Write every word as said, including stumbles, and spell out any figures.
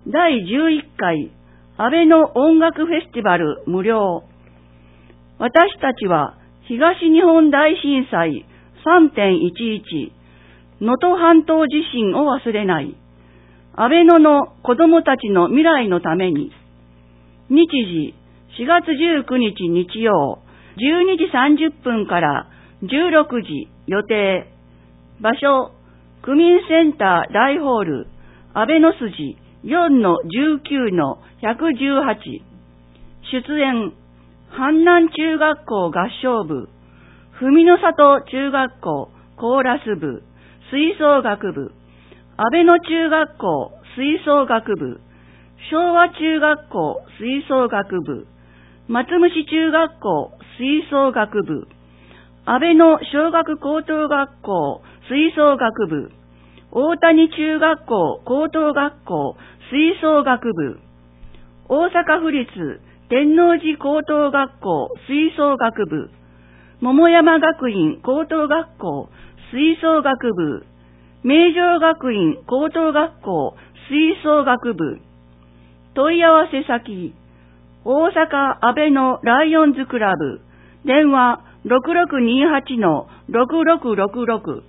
だいじゅういっかい安倍の音楽フェスティバル無料。私たちは東日本大震災 さんてんいちいち 能登半島地震を忘れない。安倍野の子供たちの未来のために。日時しがつじゅうくにち日曜じゅうにじさんじゅっぷんからじゅうろくじ予定。場所区民センター大ホール安倍野筋 よんのじゅうきゅうのひゃくじゅうはち。出演阪南中学校合唱部、文の里中学校コーラス部、吹奏楽部、安倍野中学校吹奏楽部、昭和中学校吹奏楽部、松虫中学校吹奏楽部、安倍野小学高等学校吹奏楽部、大谷中学校高等学校吹奏楽部、大阪府立天王寺高等学校吹奏楽部、桃山学院高等学校吹奏楽部、名城学院高等学校吹奏楽部。問い合わせ先、大阪安倍のライオンズクラブ、電話ろくろくにはちのろくろくろくろく。